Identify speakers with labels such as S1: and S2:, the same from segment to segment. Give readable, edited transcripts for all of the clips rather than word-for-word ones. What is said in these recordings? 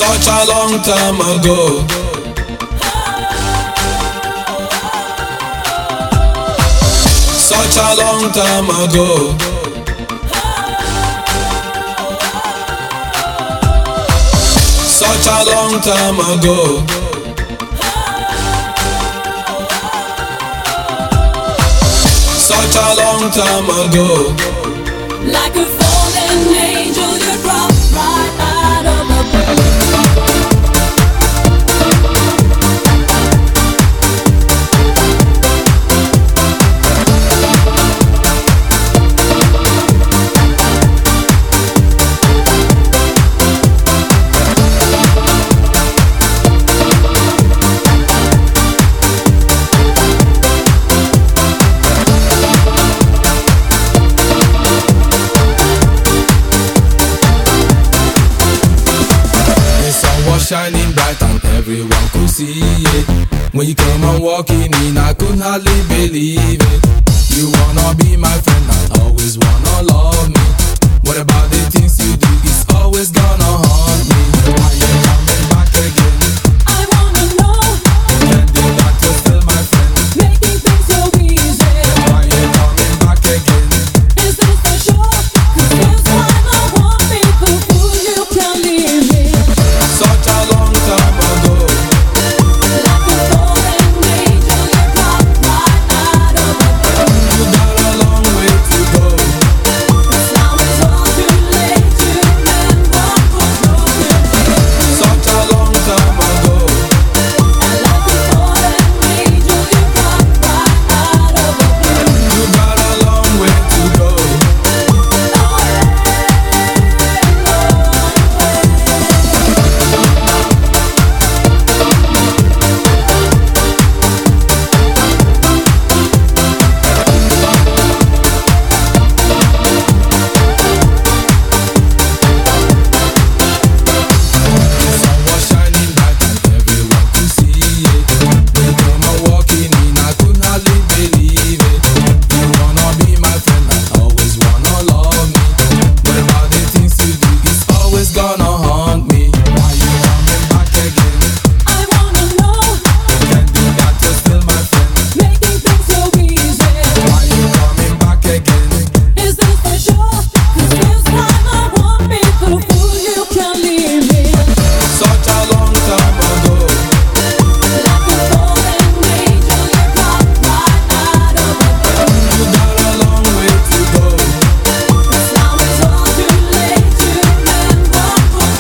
S1: Such a long time ago. Such a long time ago. Such a long time ago. Such a long time ago.
S2: Like a fallen angel, you dropped right out of the blue.
S1: Shining bright and everyone could see it. When you come on walking in, I could hardly believe it. You wanna be my friend and always wanna love me. What about the things you do? It's always gonna haunt me. Why you coming back again?
S2: I wanna know.
S1: Pretending that you're still my friend,
S2: Making things so easy.
S1: why you coming back again?
S2: Is this for sure? 'Cause this time I want me to fool you, can't leave me.
S1: Such a long time ago.
S2: Like a fallen angel, you dropped right out of the blue.
S1: You got a long way to go.
S2: 'Cause now it's all too late to mend what was broken.
S1: Such a long time ago.
S2: And like a fallen angel, you dropped right out of the blue.
S1: You got a long way to go. Sun was shining bright and everyone could see it. When you come on walking in, I could hardly believe it. You wanna be my friend and always wanna love me. What about the things you do? It's always gonna haunt me. Why you coming back again?
S2: I wanna know.
S1: Pretending that you're still my friend,
S2: Making things so easy.
S1: why you coming back again?
S2: Is this for sure? 'Cause this time I want me to fool you, can't leave me.
S1: Such a long time ago.
S2: Like a fallen angel, you dropped right out of the blue.
S1: You got a long way to go.
S2: 'Cause now it's all too late to mend what was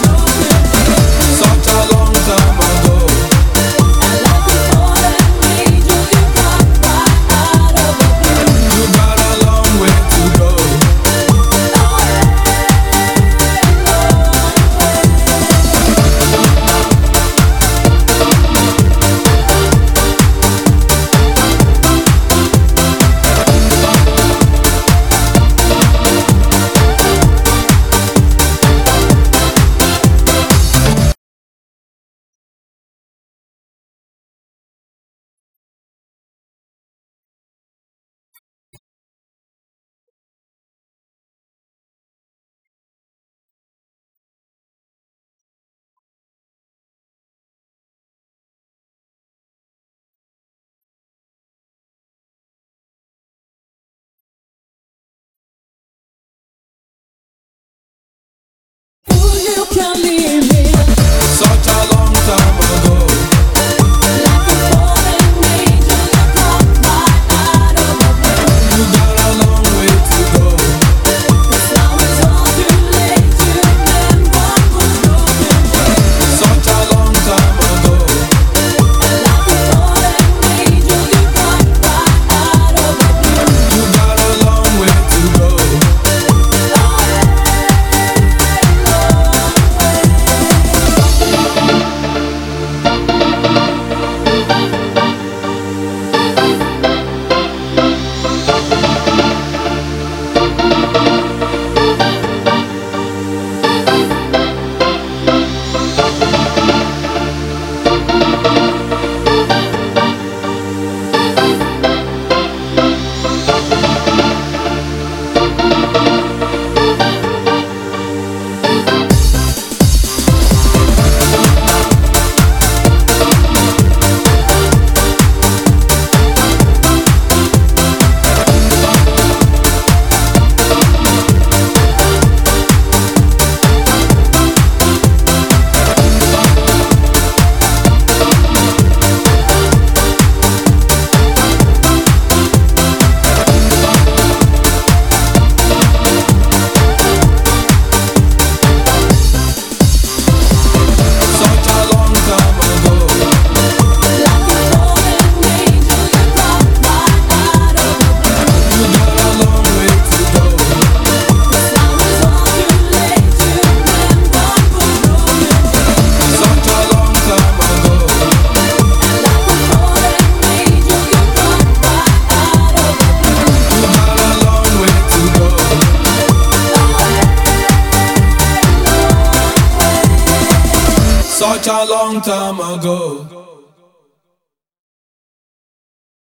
S1: such a long time ago.